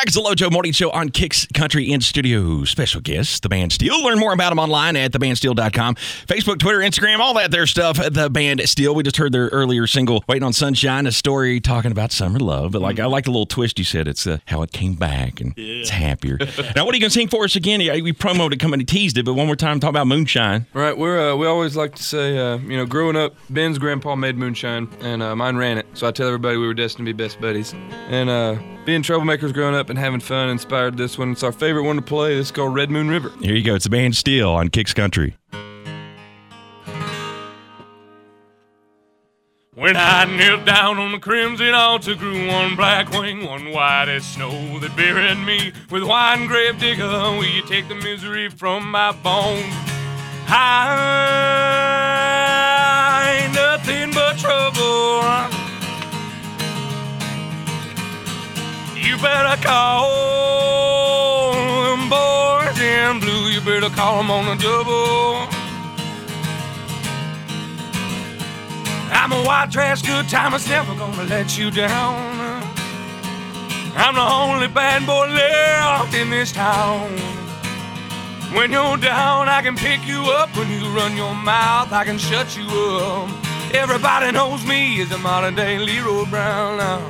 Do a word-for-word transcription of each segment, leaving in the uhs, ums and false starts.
It's the Lojo Morning Show on Kicks Country in studio. Special guest, The Band Steel. Learn more about them online at the band steel dot com. Facebook, Twitter, Instagram, all that there stuff. The Band Steel. We just heard their earlier single, Waiting on Sunshine, a story talking about summer love. But like I like the little twist you said. It's uh, how it came back and yeah. It's happier. Now, what are you going to sing for us again? We promoted it, come and teased it, but one more time, talk about moonshine. Right. We're uh, we always like to say, uh, you know, growing up, Ben's grandpa made moonshine, and uh, mine ran it. So I tell everybody we were destined to be best buddies. And uh, being troublemakers growing up and having fun inspired this one. It's our favorite one to play. It's called Red Moon River. Here you go. It's The Band Steel on Kicks Country. When I knelt down on the crimson altar, grew one black wing, one white as snow that buried me with wine grave digger. Will you take the misery from my bones? I ain't nothing but trouble. You better call them boys in blue. You better call them on the double. I'm a white trash good time, it's never gonna let you down. I'm the only bad boy left in this town. When you're down, I can pick you up. When you run your mouth, I can shut you up. Everybody knows me as a modern day Leroy Brown now.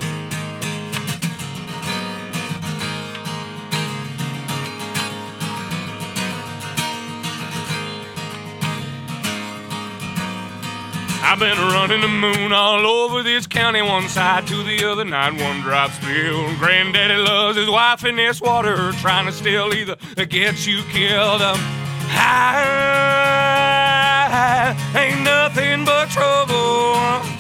I've been running the moon all over this county, one side to the other, not one drop spilled. Granddaddy loves his wife in this water, trying to steal either to get you killed. Um, I ain't nothing but trouble.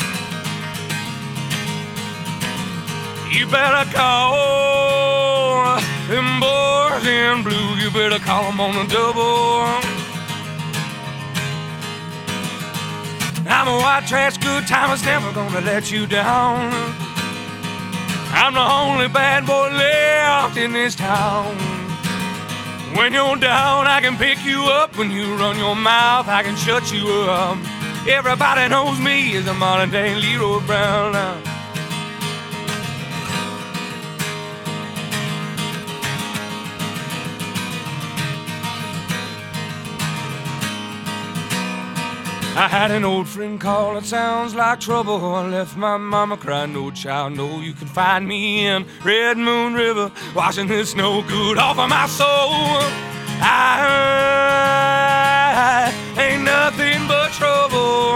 You better call them boys in blue. You better call them on the double. I'm a white trash good time, it's never gonna let you down. I'm the only bad boy left in this town. When you're down, I can pick you up. When you run your mouth, I can shut you up. Everybody knows me as a modern day Leroy Brown now. I had an old friend call, it sounds like trouble. I left my mama crying, no child, no, you can find me in Red Moon River, washing the snow good off of my soul. I ain't nothing but trouble.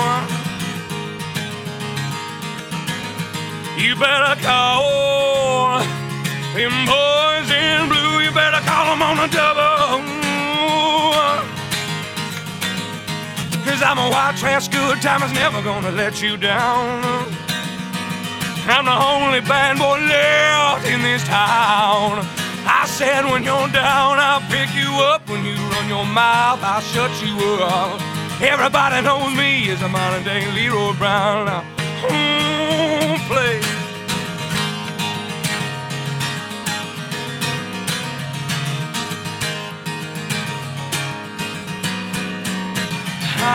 You better call them boys in blue, you better call them on the double. Cause I'm a white trash good time, it's never gonna let you down. I'm the only bad boy left in this town. I said when you're down, I'll pick you up. When you run your mouth, I'll shut you up. Everybody knows me as a modern day Leroy Brown. Now, mm, play. I,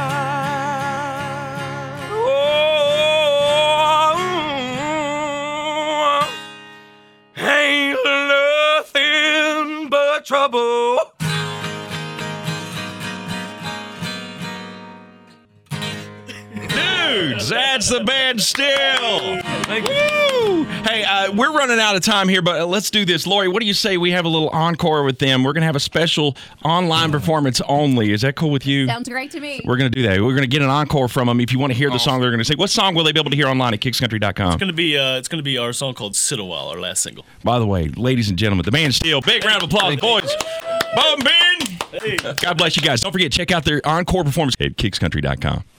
oh, ain't nothing but trouble. Dudes, that's The Band Steel. Woo! Hey, uh, we're running out of time here, but uh, let's do this. Lori, what do you say we have a little encore with them? We're going to have a special online performance only. Is that cool with you? Sounds great to me. We're going to do that. We're going to get an encore from them. If you want to hear the song they're going to sing, what song will they be able to hear online at kicks country dot com? It's going to be uh, it's going to be our song called Sit a While, our last single. By the way, ladies and gentlemen, The Band Steel. Big round of applause, boys. Bob and Ben. Hey. God bless you guys. Don't forget, check out their encore performance at kicks country dot com.